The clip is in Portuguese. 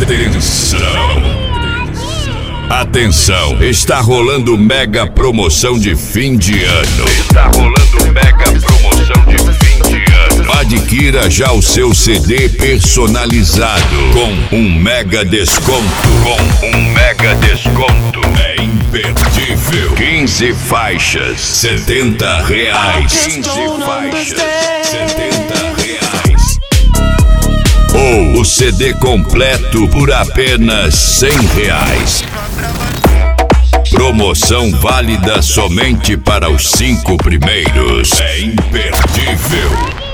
Atenção, está rolando mega promoção de fim de ano. Está rolando mega promoção de fim de ano. Adquira já o seu CD personalizado com um mega desconto. É imperdível. 15 faixas, R$70. 15 faixas, R$70. Ou o CD completo por apenas R$100. Promoção válida somente para os 5 primeiros. É imperdível.